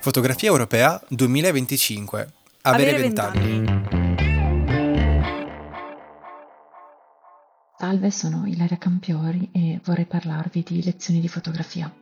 Fotografia europea 2025. Avere 20 anni. Salve, sono Ilaria Campiori e vorrei parlarvi di lezioni di fotografia.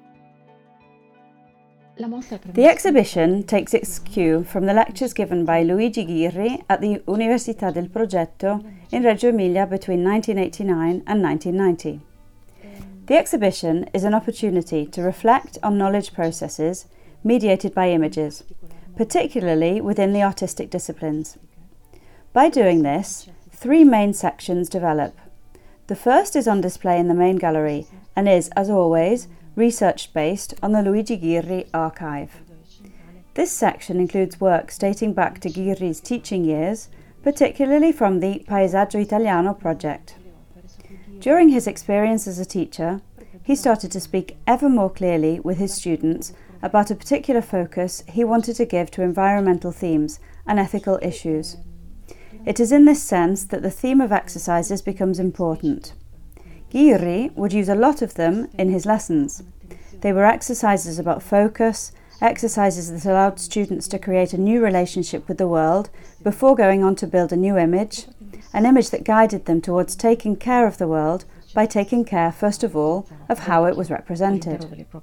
The exhibition takes its cue from the lectures given by Luigi Ghirri at the Università del Progetto in Reggio Emilia between 1989 and 1990. The exhibition is an opportunity to reflect on knowledge processes mediated by images, particularly within the artistic disciplines. By doing this, three main sections develop. The first is on display in the main gallery and is, as always, research-based on the Luigi Ghirri archive. This section includes works dating back to Ghirri's teaching years, particularly from the Paesaggio Italiano project. During his experience as a teacher, he started to speak ever more clearly with his students about a particular focus he wanted to give to environmental themes and ethical issues. It is in this sense that the theme of exercises becomes important. Ghirri would use a lot of them in his lessons. They were exercises about focus, exercises that allowed students to create a new relationship with the world before going on to build a new image, an image that guided them towards taking care of the world by taking care, first of all, of how it was represented.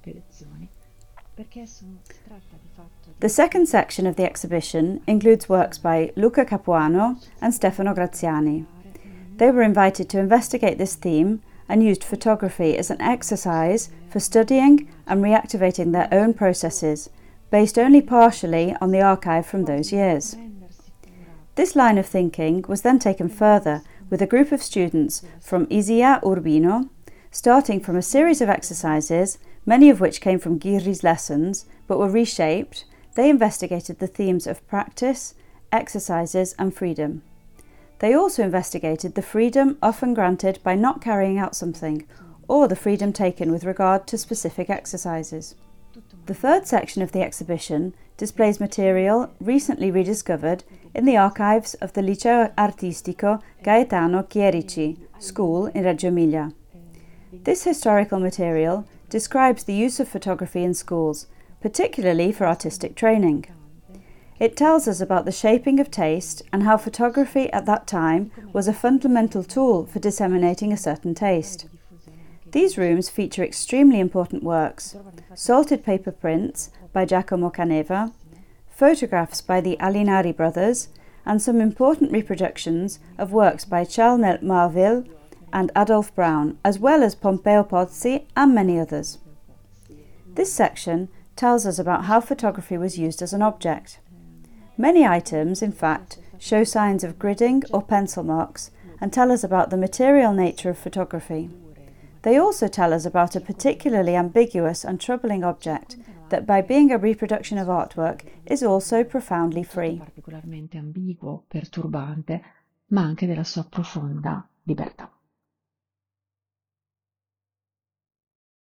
The second section of the exhibition includes works by Luca Capuano and Stefano Graziani. They were invited to investigate this theme and used photography as an exercise for studying and reactivating their own processes, based only partially on the archive from those years. This line of thinking was then taken further with a group of students from ISIA Urbino, starting from a series of exercises, many of which came from Ghirri's lessons but were reshaped. They investigated the themes of practice, exercises and freedom. They also investigated the freedom often granted by not carrying out something, or the freedom taken with regard to specific exercises. The third section of the exhibition displays material recently rediscovered in the archives of the Liceo Artistico Gaetano Chierici school in Reggio Emilia. This historical material describes the use of photography in schools, particularly for artistic training. It tells us about the shaping of taste and how photography at that time was a fundamental tool for disseminating a certain taste. These rooms feature extremely important works: salted paper prints by Giacomo Caneva, photographs by the Alinari brothers, and some important reproductions of works by Charles Marville and Adolph Brown, as well as Pompeo Pozzi and many others. This section tells us about how photography was used as an object. Many items, in fact, show signs of gridding or pencil marks and tell us about the material nature of photography. They also tell us about a particularly ambiguous and troubling object that, by being a reproduction of artwork, is also profoundly free. Particolarmente ambiguo, perturbante, ma anche della sua profonda libertà.